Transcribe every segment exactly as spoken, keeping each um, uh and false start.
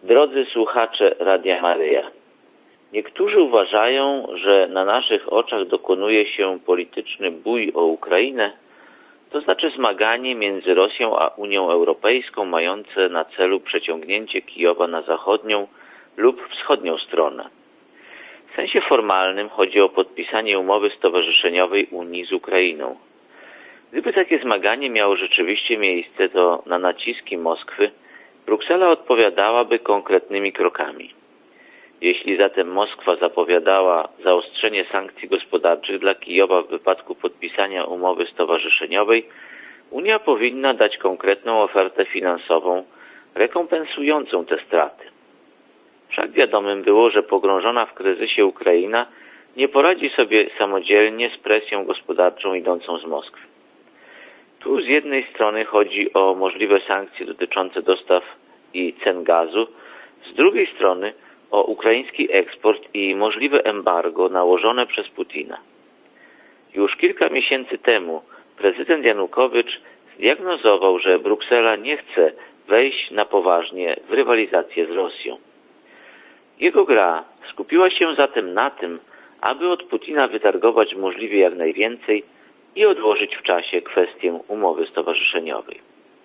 Drodzy słuchacze Radia Maryja, niektórzy uważają, że na naszych oczach dokonuje się polityczny bój o Ukrainę, to znaczy zmaganie między Rosją a Unią Europejską mające na celu przeciągnięcie Kijowa na zachodnią lub wschodnią stronę. W sensie formalnym chodzi o podpisanie umowy stowarzyszeniowej Unii z Ukrainą. Gdyby takie zmaganie miało rzeczywiście miejsce, to na naciski Moskwy Bruksela odpowiadałaby konkretnymi krokami. Jeśli zatem Moskwa zapowiadała zaostrzenie sankcji gospodarczych dla Kijowa w wypadku podpisania umowy stowarzyszeniowej, Unia powinna dać konkretną ofertę finansową rekompensującą te straty. Wszak wiadomym było, że pogrążona w kryzysie Ukraina nie poradzi sobie samodzielnie z presją gospodarczą idącą z Moskwy. Tu z jednej strony chodzi o możliwe sankcje dotyczące dostaw i cen gazu, z drugiej strony o ukraiński eksport i możliwe embargo nałożone przez Putina. Już kilka miesięcy temu prezydent Janukowycz zdiagnozował, że Bruksela nie chce wejść na poważnie w rywalizację z Rosją. Jego gra skupiła się zatem na tym, aby od Putina wytargować możliwie jak najwięcej i odłożyć w czasie kwestię umowy stowarzyszeniowej.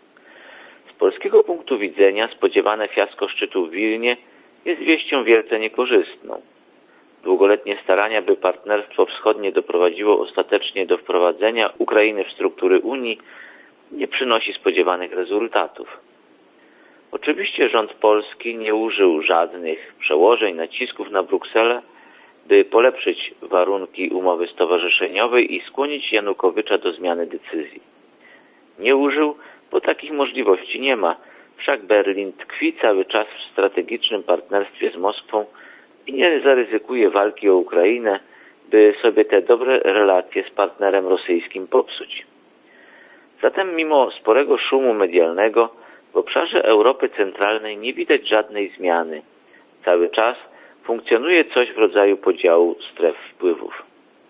Z polskiego punktu widzenia spodziewane fiasko szczytu w Wilnie jest wieścią wielce niekorzystną. Długoletnie starania, by partnerstwo wschodnie doprowadziło ostatecznie do wprowadzenia Ukrainy w struktury Unii, nie przynosi spodziewanych rezultatów. Oczywiście rząd polski nie użył żadnych przełożeń, nacisków na Brukselę, by polepszyć warunki umowy stowarzyszeniowej i skłonić Janukowycza do zmiany decyzji. Nie użył, bo takich możliwości nie ma, wszak Berlin tkwi cały czas w strategicznym partnerstwie z Moskwą i nie zaryzykuje walki o Ukrainę, by sobie te dobre relacje z partnerem rosyjskim popsuć. Zatem mimo sporego szumu medialnego w obszarze Europy Centralnej nie widać żadnej zmiany. Cały czas funkcjonuje coś w rodzaju podziału stref wpływów.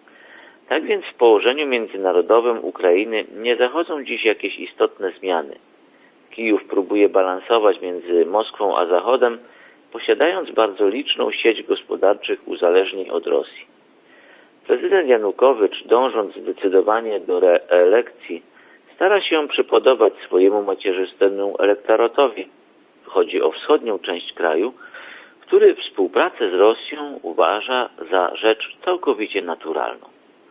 Tak więc w położeniu międzynarodowym Ukrainy nie zachodzą dziś jakieś istotne zmiany. Kijów próbuje balansować między Moskwą a Zachodem, posiadając bardzo liczną sieć gospodarczych uzależnień od Rosji. Prezydent Janukowycz, dążąc zdecydowanie do reelekcji, stara się przypodobać swojemu macierzystemu elektoratowi. Chodzi o wschodnią część kraju, który współpracę z Rosją uważa za rzecz całkowicie naturalną.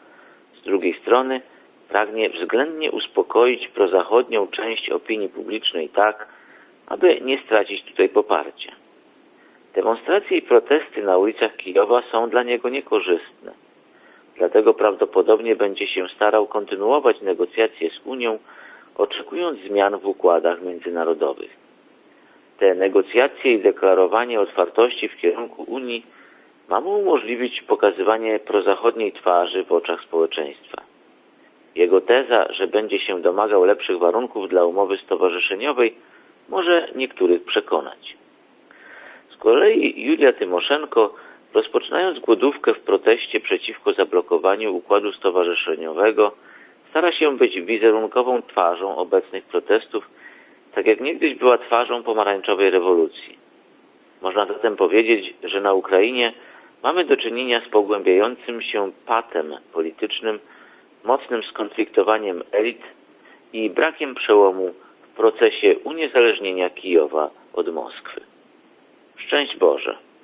Z drugiej strony pragnie względnie uspokoić prozachodnią część opinii publicznej tak, aby nie stracić tutaj poparcia. Demonstracje i protesty na ulicach Kijowa są dla niego niekorzystne. Dlatego prawdopodobnie będzie się starał kontynuować negocjacje z Unią, oczekując zmian w układach międzynarodowych. Te negocjacje i deklarowanie otwartości w kierunku Unii ma mu umożliwić pokazywanie prozachodniej twarzy w oczach społeczeństwa. Jego teza, że będzie się domagał lepszych warunków dla umowy stowarzyszeniowej, może niektórych przekonać. Z kolei Julia Tymoszenko, rozpoczynając głodówkę w proteście przeciwko zablokowaniu układu stowarzyszeniowego, stara się być wizerunkową twarzą obecnych protestów, tak jak niegdyś była twarzą pomarańczowej rewolucji. Można zatem powiedzieć, że na Ukrainie mamy do czynienia z pogłębiającym się patem politycznym, mocnym skonfliktowaniem elit i brakiem przełomu w procesie uniezależnienia Kijowa od Moskwy. Szczęść Boże!